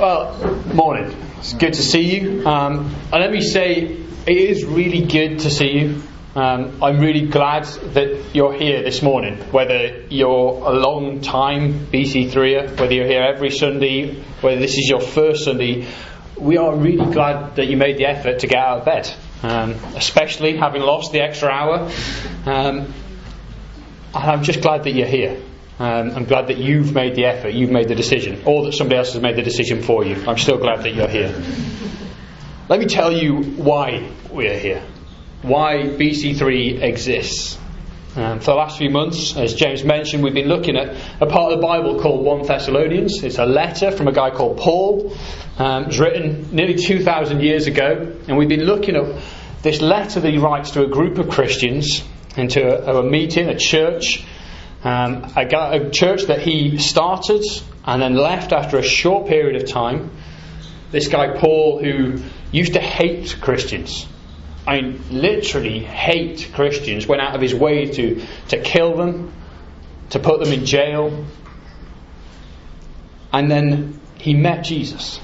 Well, morning. It's good to see you. And let me say, it is really good to see you. I'm really glad that you're here this morning. Whether you're a long time BC3er, whether you're here every Sunday, whether this is your first Sunday, we are really glad that you made the effort to get out of bed. Especially having lost the extra hour. And I'm just glad that you're here. I'm glad that you've made the effort, you've made the decision, or that somebody else has made the decision for you. I'm still glad that you're here. Let me tell you why we're here. Why BC3 exists. For the last few months, as James mentioned, we've been looking at a part of the Bible called 1 Thessalonians. It's a letter from a guy called Paul. It was written nearly 2,000 years ago. And we've been looking at this letter that he writes to a group of Christians, into a meeting, a church. A church that he started and then left after a short period of time. This guy Paul, who used to hate Christians, I mean literally hate Christians, went out of his way to kill them, to put them in jail. And then he met Jesus.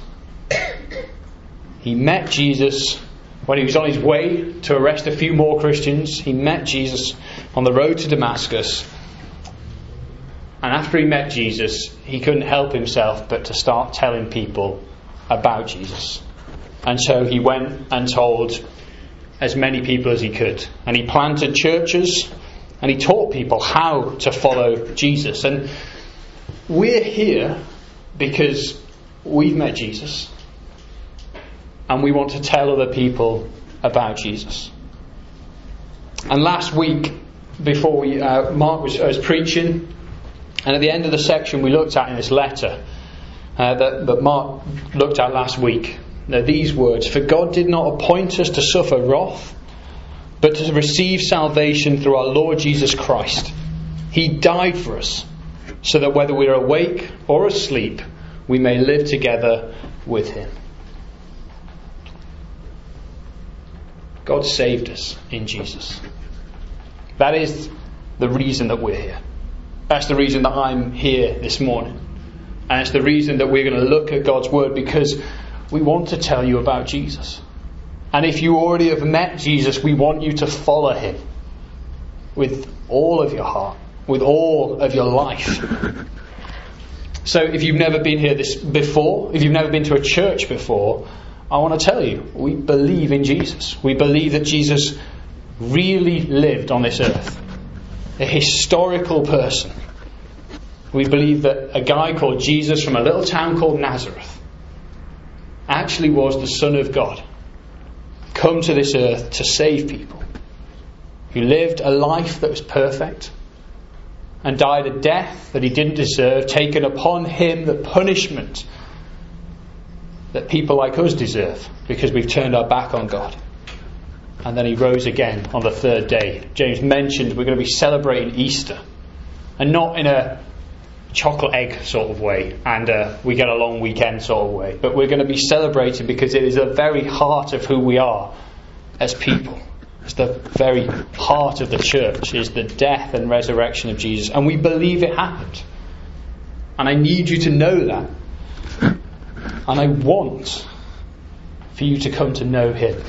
He met Jesus when he was on his way to arrest a few more Christians. He met Jesus on the road to Damascus. And after he met Jesus, he couldn't help himself but to start telling people about Jesus. And so he went and told as many people as he could. And he planted churches and he taught people how to follow Jesus. And we're here because we've met Jesus. And we want to tell other people about Jesus. And last week, before Mark was preaching, and at the end of the section we looked at in this letter that Mark looked at last week, these words: "For God did not appoint us to suffer wrath, but to receive salvation through our Lord Jesus Christ. He died for us, so that whether we are awake or asleep, we may live together with Him." God saved us in Jesus. That is the reason that we're here. That's the reason that I'm here this morning. And it's the reason that we're going to look at God's Word, because we want to tell you about Jesus. And if you already have met Jesus, we want you to follow Him with all of your heart, with all of your life. So if you've never been here before, if you've never been to a church before, I want to tell you, we believe in Jesus. We believe that Jesus really lived on this earth. A historical person. We believe that a guy called Jesus from a little town called Nazareth actually was the Son of God, come to this earth to save people, who lived a life that was perfect and died a death that He didn't deserve, taken upon Him the punishment that people like us deserve because we've turned our back on God. And then He rose again on the third day. James mentioned we're going to be celebrating Easter. And not in a chocolate egg sort of way and we get a long weekend sort of way. But we're going to be celebrating because it is the very heart of who we are as people. It's the very heart of the church, is the death and resurrection of Jesus. And we believe it happened. And I need you to know that. And I want for you to come to know Him.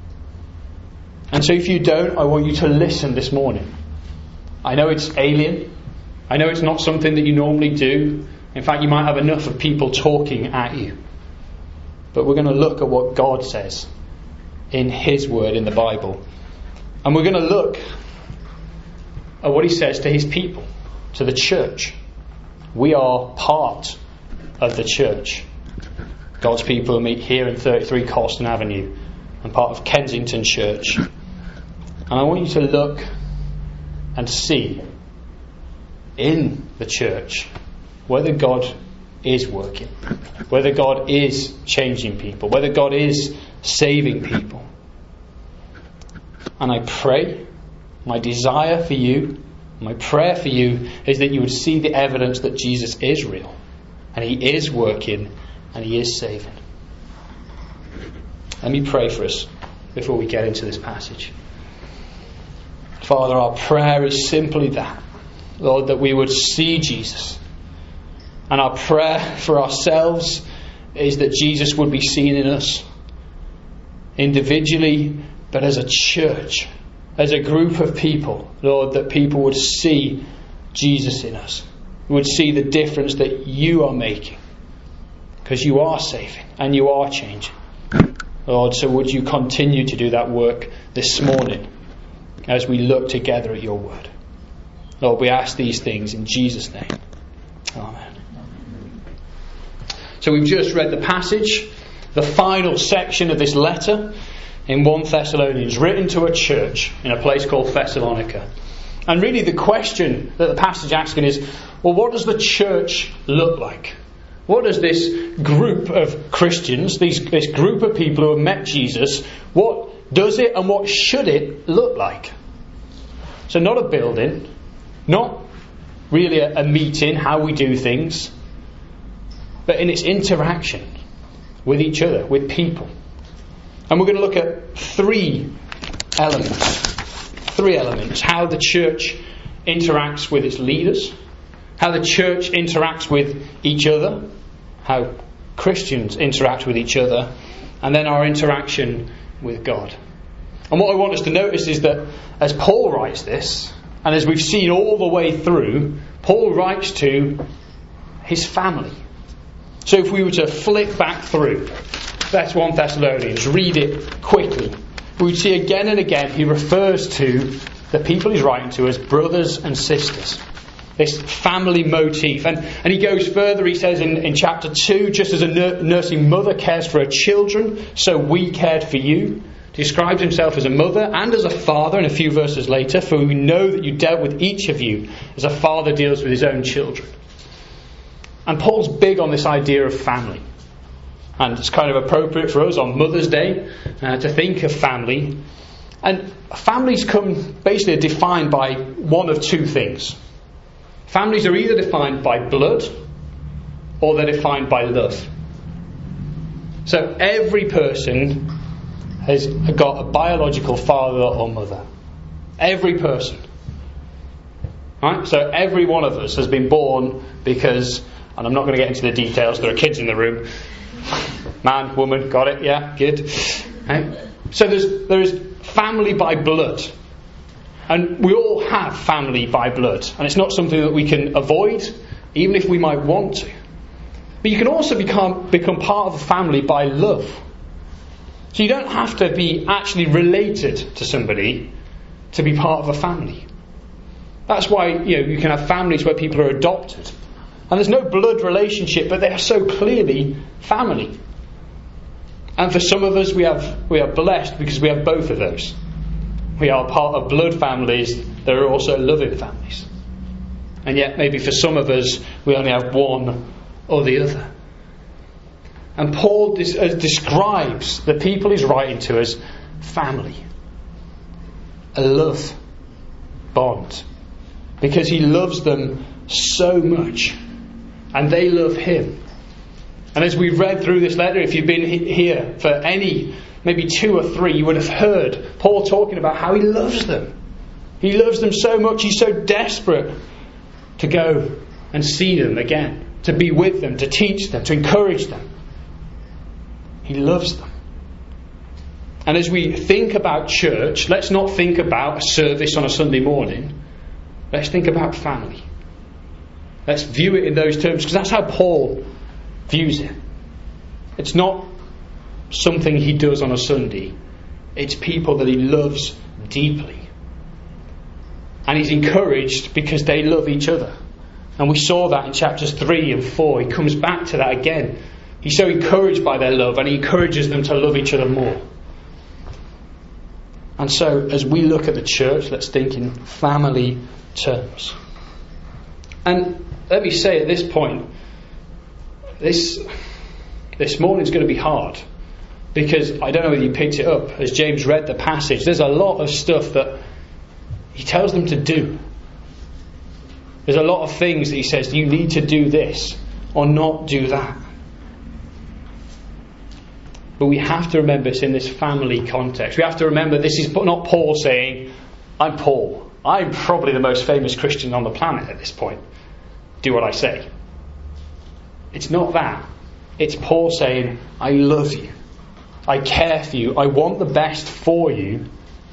And so if you don't, I want you to listen this morning. I know it's alien. I know it's not something that you normally do. In fact, you might have enough of people talking at you. But we're going to look at what God says in His Word in the Bible. And we're going to look at what He says to His people, to the church. We are part of the church. God's people who meet here in 33 Colston Avenue and part of Kensington Church. And I want you to look and see in the church whether God is working, whether God is changing people, whether God is saving people. And I pray, my desire for you, my prayer for you is that you would see the evidence that Jesus is real and He is working and He is saving. Let me pray for us before we get into this passage. Father, our prayer is simply that, Lord, that we would see Jesus. And our prayer for ourselves is that Jesus would be seen in us, individually, but as a church, as a group of people, Lord, that people would see Jesus in us, would see the difference that you are making, because you are saving and you are changing. Lord, so would you continue to do that work this morning as we look together at your word. Lord, we ask these things in Jesus' name. Amen. So we've just read the passage, the final section of this letter in 1 Thessalonians, written to a church in a place called Thessalonica. And really the question that the passage is asking is, well, what does the church look like? What does this group of Christians, this group of people who have met Jesus, what does it and what should it look like? So not a building, not really a meeting, how we do things, but in its interaction with each other, with people. And we're going to look at three elements. How the church interacts with its leaders, how the church interacts with each other, how Christians interact with each other, and then our interaction with God. And what I want us to notice is that as Paul writes this, and as we've seen all the way through, Paul writes to his family. So if we were to flick back through, that's 1 Thessalonians, read it quickly, we would see again and again he refers to the people he's writing to as brothers and sisters. This family motif. And he goes further, he says in chapter 2, just as a nursing mother cares for her children, so we cared for you. Describes himself as a mother and as a father in a few verses later, for we know that you dealt with each of you as a father deals with his own children. And Paul's big on this idea of family. And it's kind of appropriate for us on Mother's Day to think of family. And families basically are defined by one of two things. Families are either defined by blood or they're defined by love. So every person has got a biological father or mother. Every person. Right? So every one of us has been born because, and I'm not going to get into the details, there are kids in the room. Man, woman, got it? Yeah, good. Right? So there is family by blood. And we all have family by blood. And it's not something that we can avoid, even if we might want to. But you can also become part of a family by love. So you don't have to be actually related to somebody to be part of a family. That's why you can have families where people are adopted. And there's no blood relationship, but they are so clearly family. And for some of us, we are blessed because we have both of those. We are part of blood families. There are also loving families. And yet maybe for some of us, we only have one or the other. And Paul describes the people he's writing to as family. A love bond. Because he loves them so much. And they love him. And as we've read through this letter, if you've been here for maybe 2 or 3, you would have heard Paul talking about how he loves them. He loves them so much, he's so desperate to go and see them again, to be with them, to teach them, to encourage them. He loves them. And as we think about church, let's not think about a service on a Sunday morning. Let's think about family. Let's view it in those terms, because that's how Paul views it. It's not something he does on a Sunday. It's people that he loves deeply. And he's encouraged because they love each other. And we saw that in chapters 3 and 4. He comes back to that again. He's so encouraged by their love, and he encourages them to love each other more. And so as we look at the church, let's think in family terms. And let me say at this point, this morning's going to be hard, because I don't know whether you picked it up as James read the passage. There's a lot of stuff that he tells them to do. There's a lot of things that he says, you need to do this or not do that. But we have to remember it's in this family context. We have to remember this is not Paul saying, I'm Paul. I'm probably the most famous Christian on the planet at this point. Do what I say. It's not that. It's Paul saying, I love you. I care for you. I want the best for you.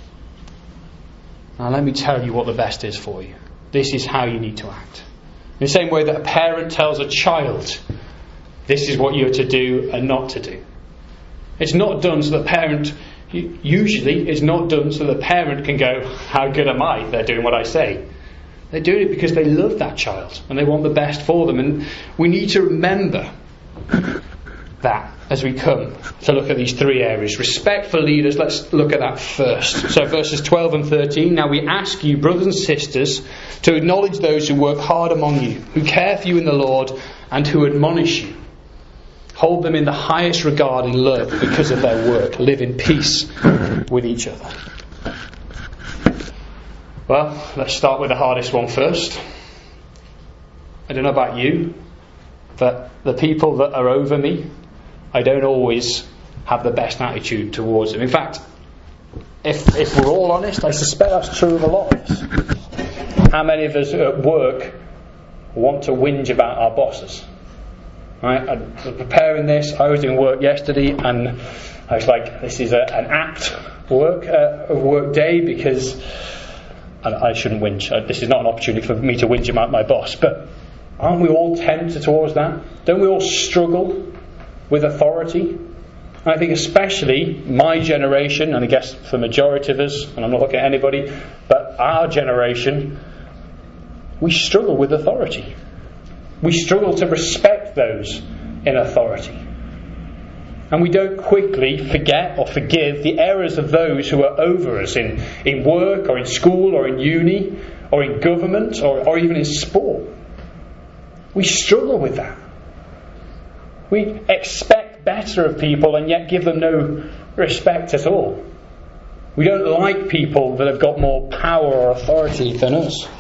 Now let me tell you what the best is for you. This is how you need to act. In the same way that a parent tells a child, this is what you're to do and not to do. It's not done so the parent, usually it's not done so the parent can go, how good am I? They're doing what I say. They're doing it because they love that child and they want the best for them. And we need to remember that as we come to look at these three areas. Respect for leaders, let's look at that first. So verses 12 and 13, now we ask you, brothers and sisters, to acknowledge those who work hard among you, who care for you in the Lord, and who admonish you. Hold them in the highest regard in love because of their work. Live in peace with each other. Well, let's start with the hardest one first. I don't know about you, but the people that are over me, I don't always have the best attitude towards them. In fact, if we're all honest, I suspect that's true of a lot of us. How many of us at work want to whinge about our bosses? Right? I was preparing this. I was doing work yesterday, and I was like, "This is an apt work day because I shouldn't whinge. This is not an opportunity for me to whinge about my boss." But aren't we all tempted towards that? Don't we all struggle with authority? And I think especially my generation, and I guess for the majority of us, and I'm not looking at anybody, but our generation, we struggle with authority. We struggle to respect those in authority. And we don't quickly forget or forgive the errors of those who are over us in work or in school or in uni or in government or even in sport. We struggle with that. We expect better of people and yet give them no respect at all. We don't like people that have got more power or authority than us.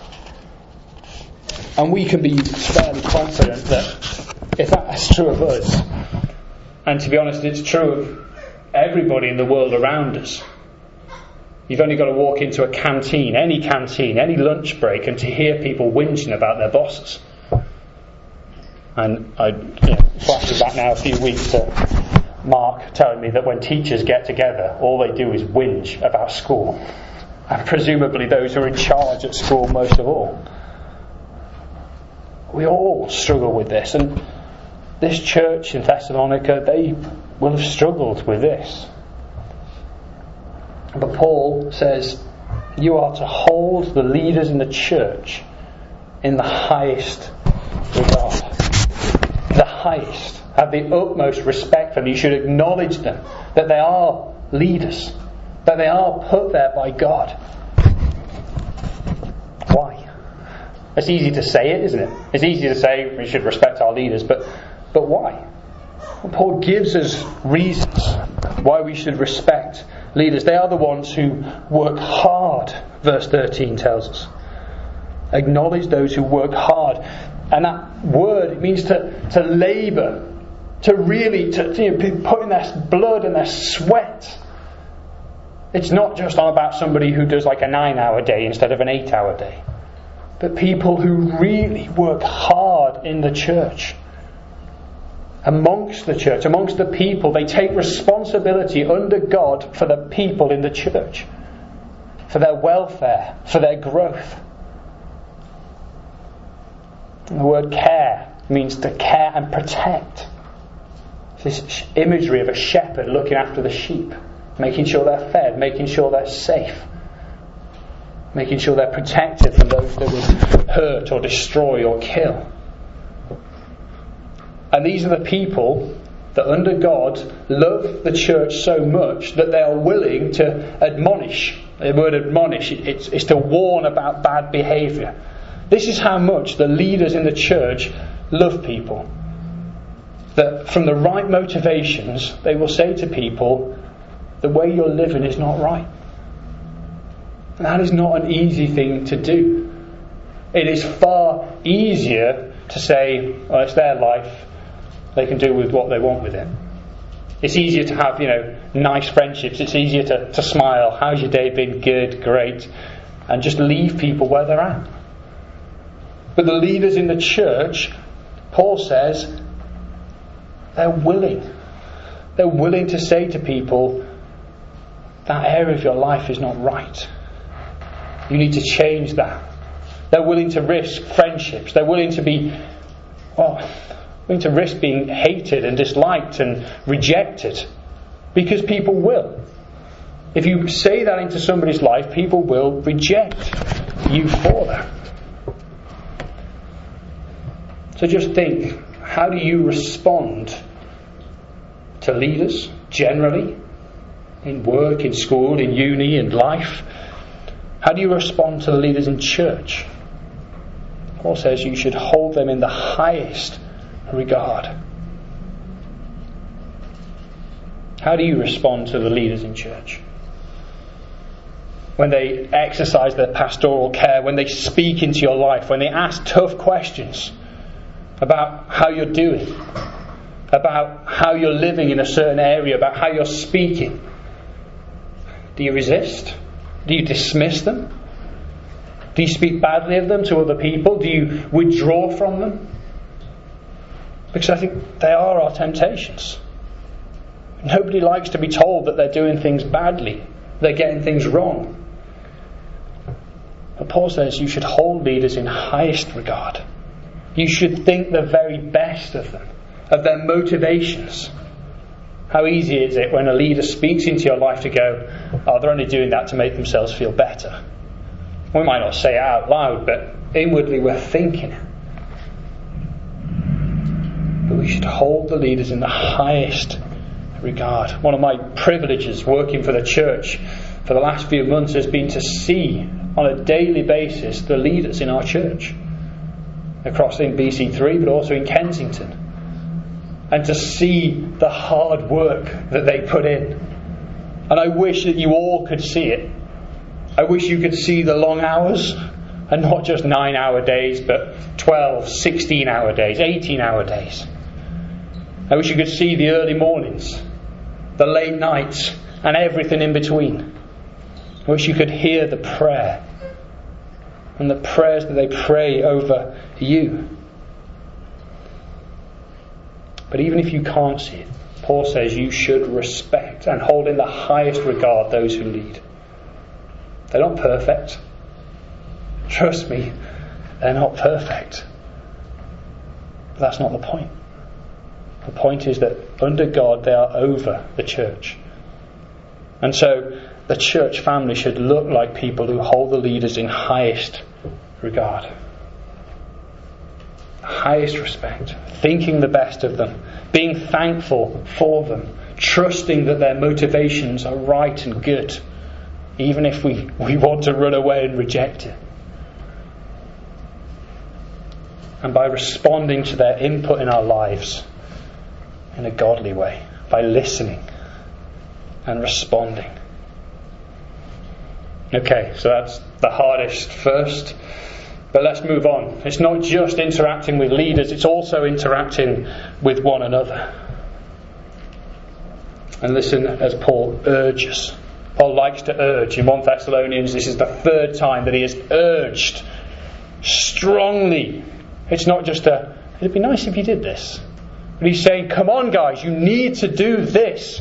And we can be fairly confident that if that's true of us, and to be honest, it's true of everybody in the world around us. You've only got to walk into a canteen, any lunch break, and to hear people whinging about their bosses. And I flashes back now a few weeks to Mark telling me that when teachers get together, all they do is whinge about school. And presumably those who are in charge at school most of all. We all struggle with this, and this church in Thessalonica, they will have struggled with this. But Paul says, you are to hold the leaders in the church in the highest regard. The highest. Have the utmost respect for them. You should acknowledge them, that they are leaders, that they are put there by God. Why? It's easy to say it, isn't it? It's easy to say we should respect our leaders, but why? Well, Paul gives us reasons why we should respect leaders. They are the ones who work hard, verse 13 tells us. Acknowledge those who work hard. And that word, it means to labour, to really put in their blood and their sweat. It's not just about somebody who does like a 9-hour day instead of an 8-hour day. But people who really work hard in the church. Amongst the church, amongst the people, they take responsibility under God for the people in the church, for their welfare, for their growth. And the word care means to care and protect. This imagery of a shepherd looking after the sheep, making sure they're fed, making sure they're safe, making sure they're protected from those that would hurt or destroy or kill. And these are the people that under God love the church so much that they are willing to admonish. The word admonish is to warn about bad behaviour. This is how much the leaders in the church love people. That from the right motivations, they will say to people, the way you're living is not right. And that is not an easy thing to do. It is far easier to say, well, it's their life. They can do with what they want with it. It's easier to have, nice friendships. It's easier to smile. How's your day been? Good, great. And just leave people where they're at. But the leaders in the church, Paul says, They're willing. They're willing to say to people, that area of your life is not right. You need to change that. They're willing to risk friendships. They're willing to risk being hated and disliked and rejected. Because people will. If you say that into somebody's life, people will reject you for that. So just think, how do you respond to leaders generally? In work, in school, in uni, in life? How do you respond to the leaders in church? Paul says you should hold them in the highest regard. How do you respond to the leaders in church? When they exercise their pastoral care, when they speak into your life, when they ask tough questions about how you're doing, about how you're living in a certain area, about how you're speaking, do you resist? Do you dismiss them? Do you speak badly of them to other people? Do you withdraw from them? Because I think they are our temptations. Nobody likes to be told that they're doing things badly, they're getting things wrong. But Paul says you should hold leaders in highest regard. You should think the very best of them, of their motivations. How easy is it when a leader speaks into your life to go, oh, they're only doing that to make themselves feel better. We might not say it out loud, but inwardly we're thinking it. But we should hold the leaders in the highest regard. One of my privileges working for the church for the last few months has been to see on a daily basis the leaders in our church. Across in BC3, but also in Kensington. And to see the hard work that they put in. And I wish that you all could see it. I wish you could see the long hours, and not just 9-hour days, but 12, 16-hour days, 18-hour days. I wish you could see the early mornings, the late nights, and everything in between. I wish you could hear the prayer, and the prayers that they pray over you. But even if you can't see it, Paul says you should respect and hold in the highest regard those who lead. They're not perfect. Trust me, they're not perfect. But that's not the point. The point is that under God they are over the church. And so the church family should look like people who hold the leaders in highest regard. Highest respect. Thinking the best of them. Being thankful for them. Trusting that their motivations are right and good. Even if we want to run away and reject it. And by responding to their input in our lives in a godly way. By listening and responding. Okay, so that's the hardest first. But let's move on. It's not just interacting with leaders, it's also interacting with one another. And listen as Paul urges. Paul likes to urge. In 1 Thessalonians, this is the third time that he has urged strongly. It's not just it'd be nice if you did this. But he's saying, come on guys, you need to do this.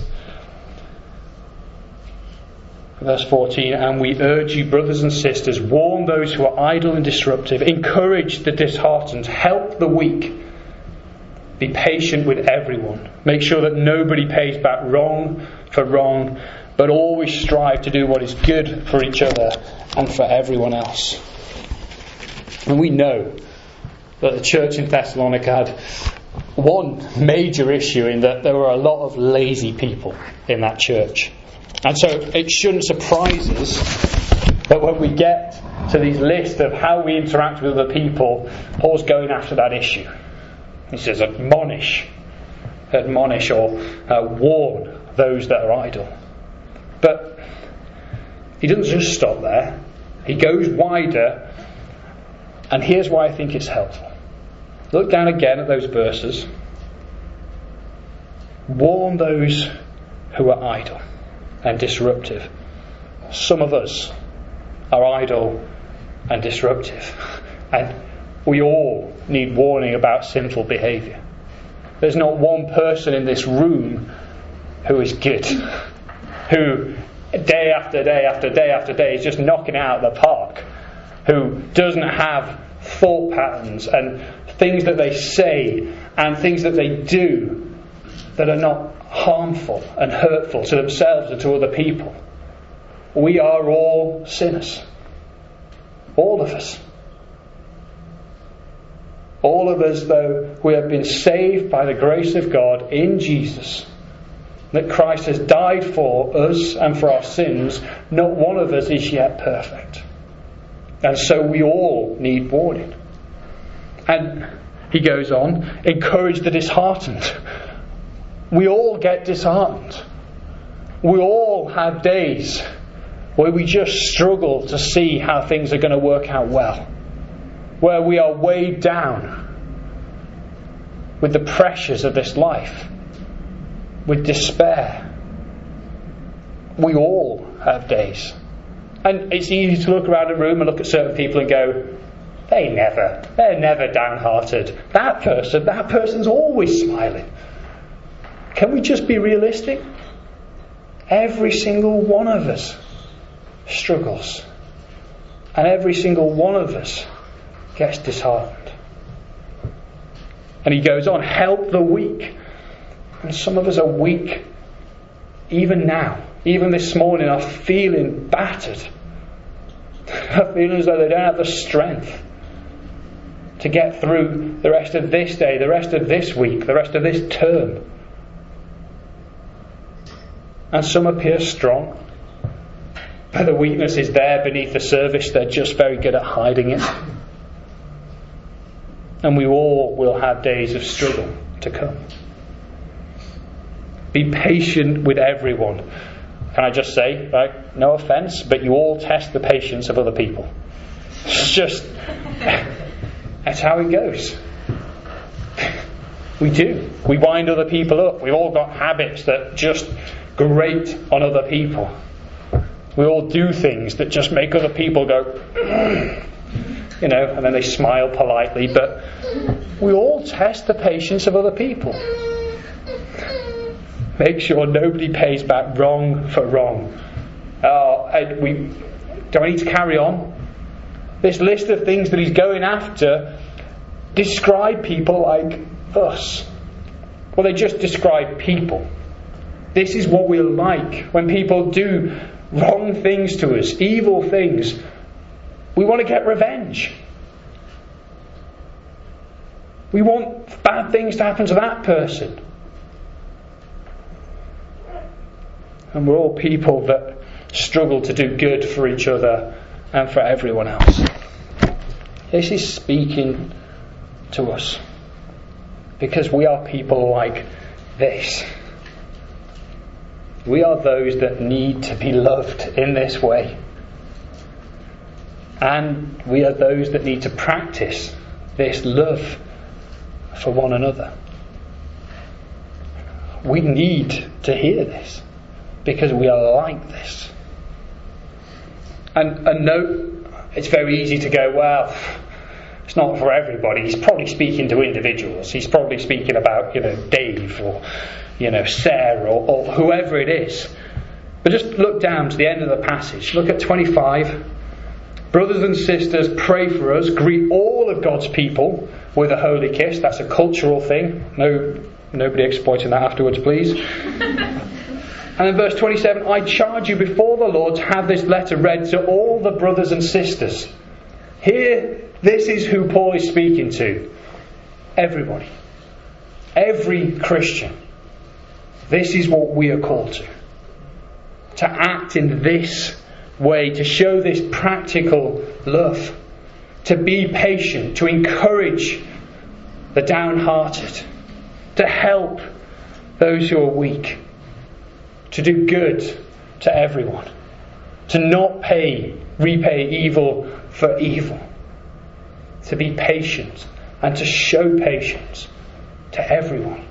Verse 14, and we urge you, brothers and sisters, warn those who are idle and disruptive, encourage the disheartened, help the weak, be patient with everyone. Make sure that nobody pays back wrong for wrong, but always strive to do what is good for each other and for everyone else. And we know that the church in Thessalonica had one major issue in that there were a lot of lazy people in that church. And so it shouldn't surprise us that when we get to these lists of how we interact with other people, Paul's going after that issue. He says, admonish or warn those that are idle. But he doesn't just stop there. He goes wider, and here's why I think it's helpful. Look down again at those verses. Warn those who are idle and disruptive. Some of us are idle and disruptive, and we all need warning about sinful behaviour. There's not one person in this room who is good, who day after day after day after day is just knocking it out of the park, who doesn't have thought patterns and things that they say and things that they do that are not harmful and hurtful to themselves and to other people. We are all sinners. All of us. All of us, though, we have been saved by the grace of God in Jesus, that Christ has died for us and for our sins. Not one of us is yet perfect. And so we all need warning. And he goes on, encourage the disheartened. We all get disheartened. We all have days where we just struggle to see how things are going to work out well. Where we are weighed down with the pressures of this life, with despair. We all have days. And it's easy to look around a room and look at certain people and go, they're never downhearted. That person's always smiling. Can we just be realistic? Every single one of us struggles. And every single one of us gets disheartened. And he goes on, help the weak. And some of us are weak even now. Even this morning are feeling battered. Are feeling as though they don't have the strength to get through the rest of this day, the rest of this week, the rest of this term. And some appear strong, but the weakness is there beneath the surface. They're just very good at hiding it. And we all will have days of struggle to come. Be patient with everyone. Can I just say, right, no offence, but you all test the patience of other people. It's just, that's how it goes. We do. We wind other people up. We've all got habits that just grate on other people. We all do things that just make other people go, and then they smile politely. But we all test the patience of other people. Make sure nobody pays back wrong for wrong. Do I need to carry on? This list of things that he's going after describe people like us. Well, they just describe people. This is what we're like when people do wrong things to us, evil things. We want to get revenge. We want bad things to happen to that person. And we're all people that struggle to do good for each other and for everyone else. This is speaking to us. Because we are people like this. We are those that need to be loved in this way. And we are those that need to practice this love for one another. We need to hear this. Because we are like this. And no, it's very easy to go, well, it's not for everybody. He's probably speaking to individuals. He's probably speaking about, Dave or, Sarah or whoever it is. But just look down to the end of the passage. Look at 25. Brothers and sisters, pray for us. Greet all of God's people with a holy kiss. That's a cultural thing. Nobody exploiting that afterwards, please. And in verse 27, I charge you before the Lord to have this letter read to all the brothers and sisters. Here, this is who Paul is speaking to. Everybody. Every Christian. This is what we are called to. To act in this way, to show this practical love. To be patient, to encourage the downhearted. To help those who are weak. To do good to everyone. To not repay evil for evil. To be patient and to show patience to everyone.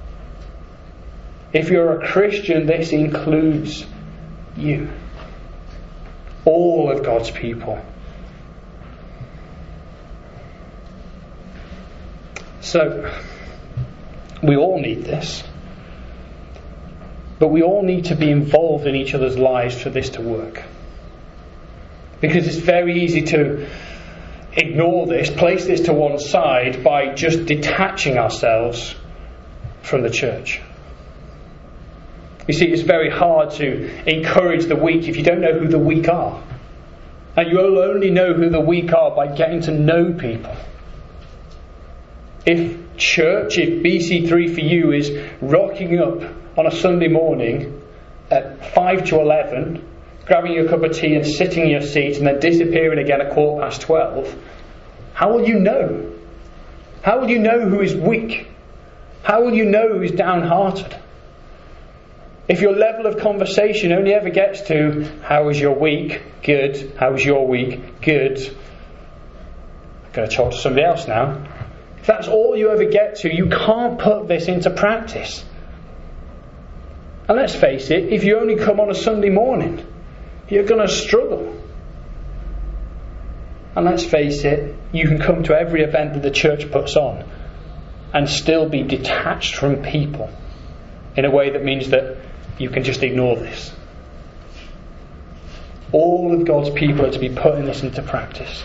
If you're a Christian, this includes you. All of God's people. So, We all need this. But we all need to be involved in each other's lives for this to work. Because it's very easy to ignore this, place this to one side by just detaching ourselves from the church. You see, it's very hard to encourage the weak if you don't know who the weak are. And you'll only know who the weak are by getting to know people. If BC3 for you is rocking up on a Sunday morning at 5 to 11, grabbing your cup of tea and sitting in your seat and then disappearing again at 12:15, how will you know? How will you know who is weak? How will you know who is downhearted? If your level of conversation only ever gets to, how was your week? Good. How was your week? Good. I'm going to talk to somebody else now. If that's all you ever get to, you can't put this into practice. And let's face it, if you only come on a Sunday morning, you're going to struggle. And let's face it, you can come to every event that the church puts on and still be detached from people in a way that means that you can just ignore this. All of God's people are to be putting this into practice.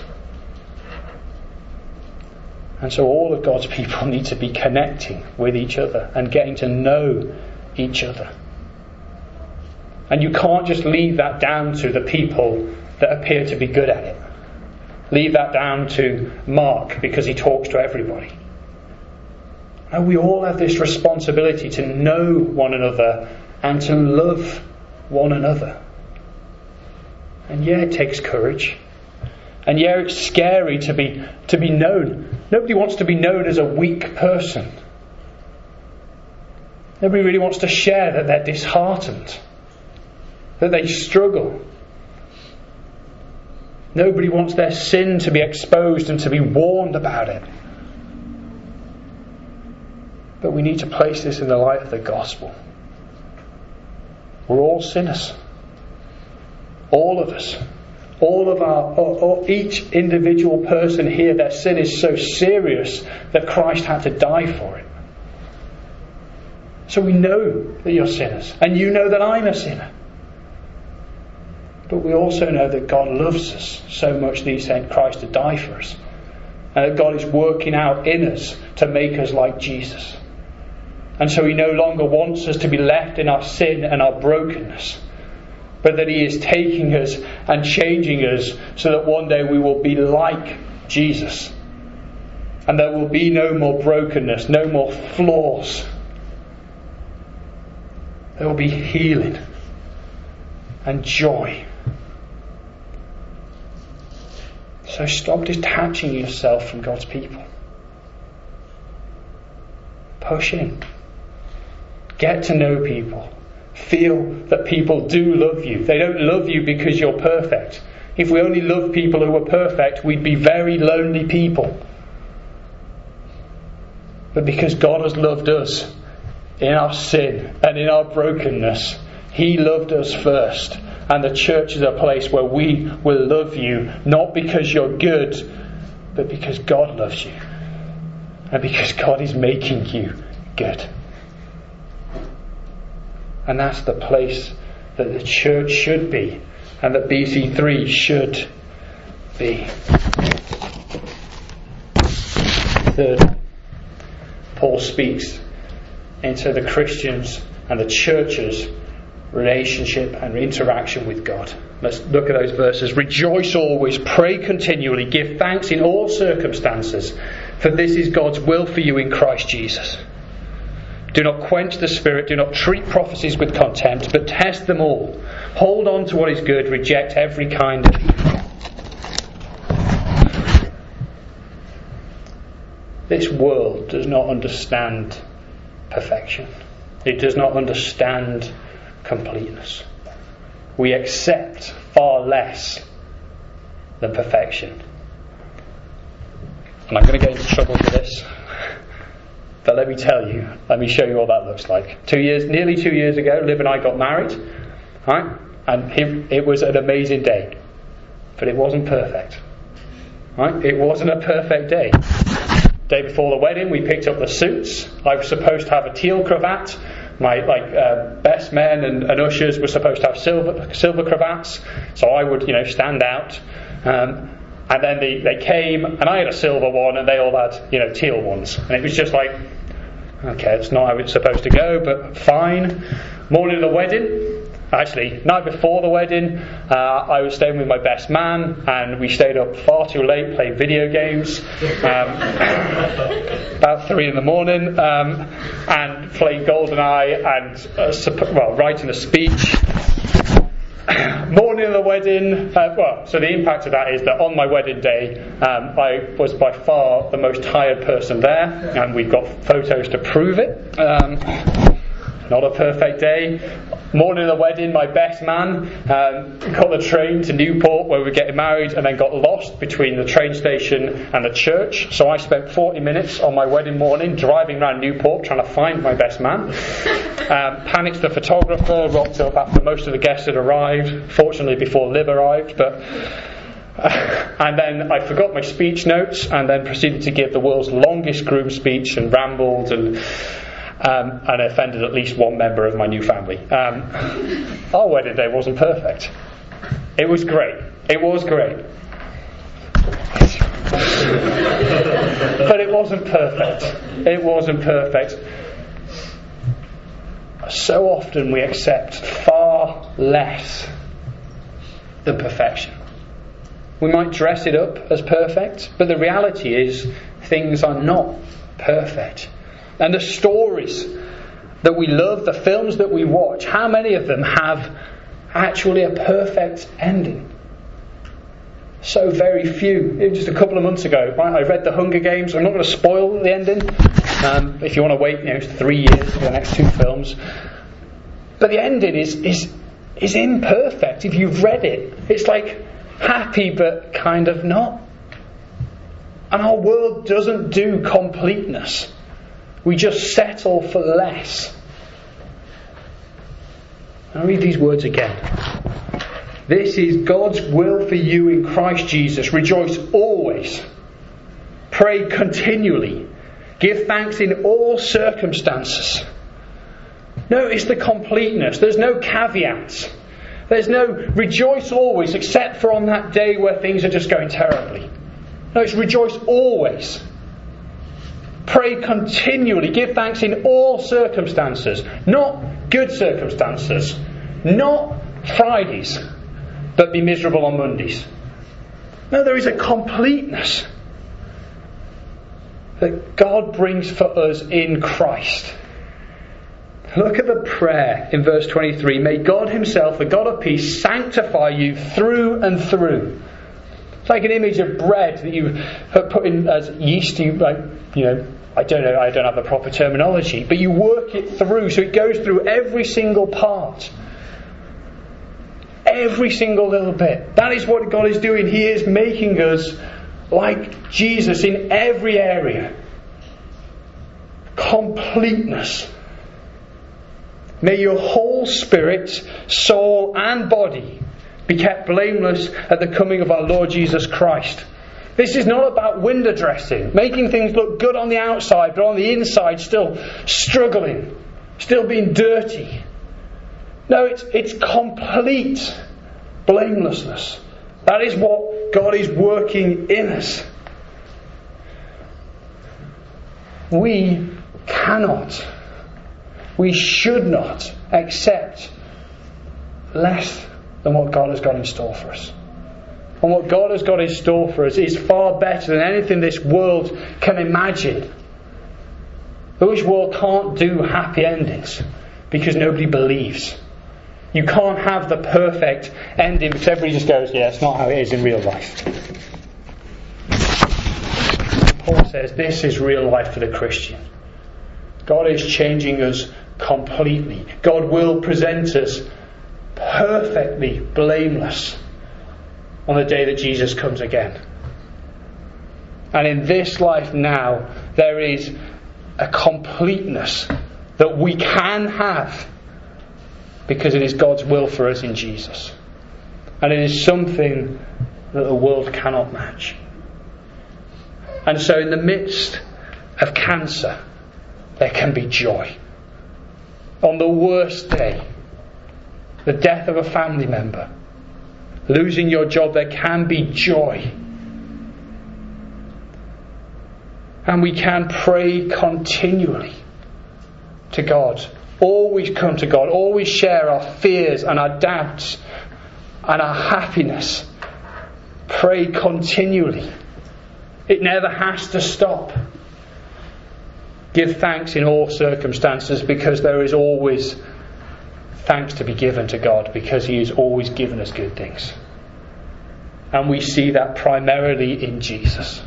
And so all of God's people need to be connecting with each other and getting to know each other. And you can't just leave that down to the people that appear to be good at it. Leave that down to Mark because he talks to everybody. And we all have this responsibility to know one another and to love one another. And yeah, it takes courage. And yeah, it's scary to be known. Nobody wants to be known as a weak person. Nobody really wants to share that they're disheartened, that they struggle. Nobody wants their sin to be exposed and to be warned about it. But we need to place this in the light of the gospel. We're all sinners. All of us. All of each individual person here, their sin is so serious that Christ had to die for it. So we know that you're sinners. And you know that I'm a sinner. But we also know that God loves us so much that He sent Christ to die for us. And that God is working out in us to make us like Jesus. And so He no longer wants us to be left in our sin and our brokenness, but that He is taking us and changing us so that one day we will be like Jesus. And there will be no more brokenness, no more flaws. There will be healing and joy. So stop detaching yourself from God's people. Push in. Get to know people. Feel that people do love you. They don't love you because you're perfect. If we only loved people who were perfect, we'd be very lonely people. But because God has loved us in our sin and in our brokenness, He loved us first. And the church is a place where we will love you, not because you're good, but because God loves you. And because God is making you good. And that's the place that the church should be, and that BC3 should be. Third, Paul speaks into the Christians and the church's relationship and interaction with God. Let's look at those verses. Rejoice always, pray continually, give thanks in all circumstances, for this is God's will for you in Christ Jesus. Do not quench the Spirit, do not treat prophecies with contempt, but test them all. Hold on to what is good, reject every kind of evil. This world does not understand perfection. It does not understand completeness. We accept far less than perfection. And I'm going to get into trouble for this. But let me tell you, let me show you what that looks like. Nearly 2 years ago, Liv and I got married. Right? And it was an amazing day. But it wasn't perfect. Right? It wasn't a perfect day. Day before the wedding, we picked up the suits. I was supposed to have a teal cravat. My best men and ushers were supposed to have silver cravats, so I would stand out. And then they came, and I had a silver one, and they all had teal ones, and it was just like, okay, it's not how it's supposed to go, but fine. Morning of the wedding. Actually, night before the wedding, I was staying with my best man, and we stayed up far too late playing video games, about 3 in the morning, and playing GoldenEye and writing a speech. Morning of the wedding, so the impact of that is that on my wedding day, I was by far the most tired person there, and we've got photos to prove it. Not a perfect day. Morning of the wedding, my best man got the train to Newport where we were getting married, and then got lost between the train station and the church. So I spent 40 minutes on my wedding morning driving around Newport trying to find my best man. Panicked the photographer, rocked up after most of the guests had arrived, fortunately before Liv arrived, and then I forgot my speech notes, and then proceeded to give the world's longest groom speech and rambled and offended at least one member of my new family. Our wedding day wasn't perfect. It was great. It was great. But it wasn't perfect. It wasn't perfect. So often we accept far less than perfection. We might dress it up as perfect, but the reality is things are not perfect. And the stories that we love, the films that we watch, how many of them have actually a perfect ending? So very few. Just a couple of months ago, I read The Hunger Games. I'm not going to spoil the ending. If you want to wait 3 years for the next 2 films. But the ending is imperfect. If you've read it, it's like happy but kind of not. And our world doesn't do completeness. We just settle for less. I'll read these words again. This is God's will for you in Christ Jesus. Rejoice always. Pray continually. Give thanks in all circumstances. Notice the completeness. There's no caveats. There's no rejoice always except for on that day where things are just going terribly. No, it's rejoice always. Pray continually. Give thanks in all circumstances. Not good circumstances. Not Fridays, but be miserable on Mondays. No, there is a completeness that God brings for us in Christ. Look at the prayer in verse 23. May God Himself, the God of peace, sanctify you through and through. It's like an image of bread that you put in as yeast. I don't know, I don't have the proper terminology, but you work it through so it goes through every single part. Every single little bit. That is what God is doing. He is making us like Jesus in every area. Completeness. May your whole spirit, soul and body be kept blameless at the coming of our Lord Jesus Christ. This is not about window dressing, making things look good on the outside, but on the inside still struggling, still being dirty. No, it's complete blamelessness. That is what God is working in us. We cannot, we should not accept less than what God has got in store for us. And what God has got in store for us is far better than anything this world can imagine. This world can't do happy endings because nobody believes. You can't have the perfect ending because everybody just goes, yeah, it's not how it is in real life. Paul says this is real life for the Christian. God is changing us completely. God will present us perfectly blameless on the day that Jesus comes again. And in this life now, there is a completeness that we can have because it is God's will for us in Jesus. And it is something that the world cannot match. And so in the midst of cancer, there can be joy. On the worst day, the death of a family member, losing your job, there can be joy. And we can pray continually to God. Always come to God. Always share our fears and our doubts and our happiness. Pray continually. It never has to stop. Give thanks in all circumstances, because there is always thanks to be given to God, because He has always given us good things. And we see that primarily in Jesus.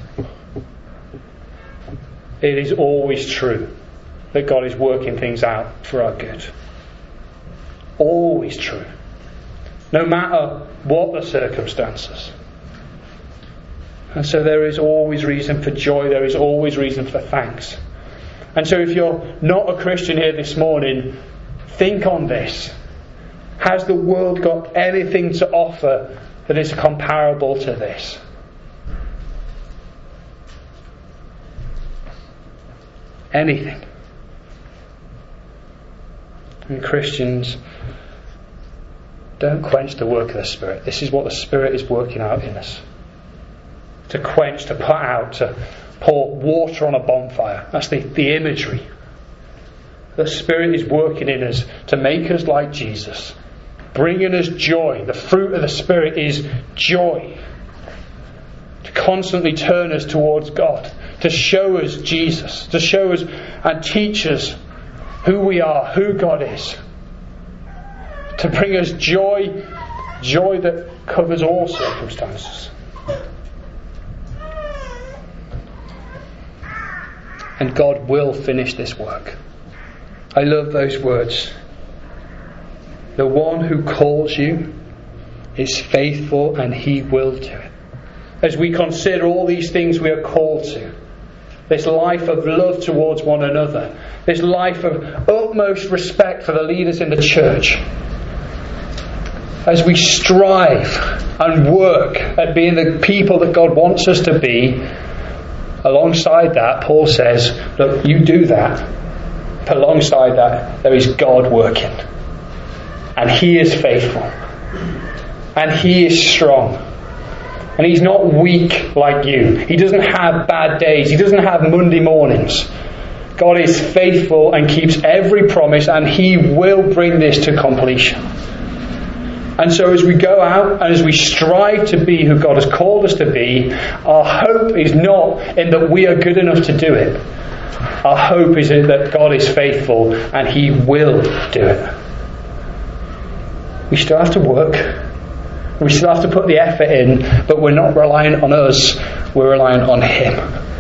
It is always true that God is working things out for our good. Always true. No matter what the circumstances. And so there is always reason for joy. There is always reason for thanks. And so if you're not a Christian here this morning, think on this. Has the world got anything to offer that is comparable to this? Anything. And Christians, don't quench the work of the Spirit. This is what the Spirit is working out in us. To quench, to put out, to pour water on a bonfire. That's the imagery. The Spirit is working in us to make us like Jesus, bringing us joy. The fruit of the Spirit is joy. To constantly turn us towards God, to show us Jesus, to show us and teach us who we are, who God is. To bring us joy, joy that covers all circumstances. And God will finish this work. I love those words. The one who calls you is faithful, and He will do it. As we consider all these things we are called to, this life of love towards one another, this life of utmost respect for the leaders in the church, as we strive and work at being the people that God wants us to be, alongside that, Paul says, look, you do that. But alongside that, there is God working. And He is faithful. And He is strong. And He's not weak like you. He doesn't have bad days. He doesn't have Monday mornings. God is faithful and keeps every promise, and He will bring this to completion. And so as we go out and as we strive to be who God has called us to be, our hope is not in that we are good enough to do it. Our hope is in that God is faithful and He will do it. We still have to work. We still have to put the effort in, but we're not relying on us. We're relying on Him.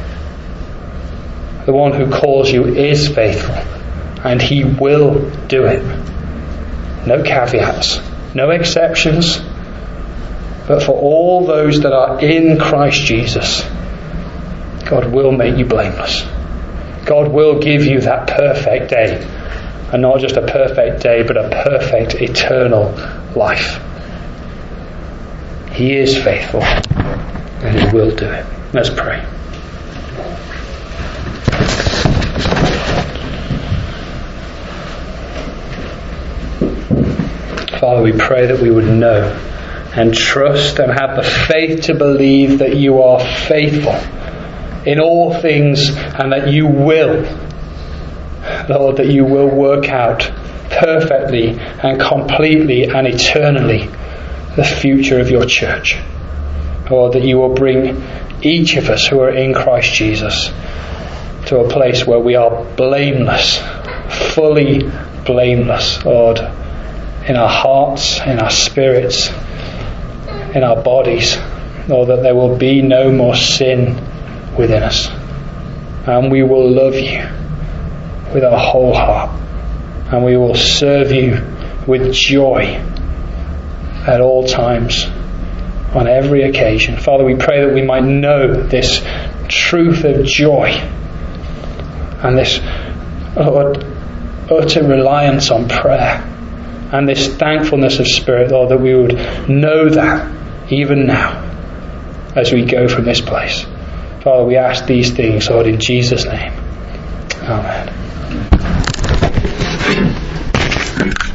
The one who calls you is faithful, and He will do it. No caveats. No exceptions, but for all those that are in Christ Jesus, God will make you blameless. God will give you that perfect day, and not just a perfect day, but a perfect eternal life. He is faithful, and He will do it. Let's pray. Father, we pray that we would know and trust and have the faith to believe that You are faithful in all things, and that You will, Lord, that You will work out perfectly and completely and eternally the future of Your church. Lord, that You will bring each of us who are in Christ Jesus to a place where we are blameless, fully blameless, Lord, in our hearts, in our spirits, in our bodies, Lord, that there will be no more sin within us. And we will love You with our whole heart. And we will serve You with joy at all times, on every occasion. Father, we pray that we might know this truth of joy and this utter reliance on prayer. And this thankfulness of spirit, Lord, that we would know that even now as we go from this place. Father, we ask these things, Lord, in Jesus' name. Amen.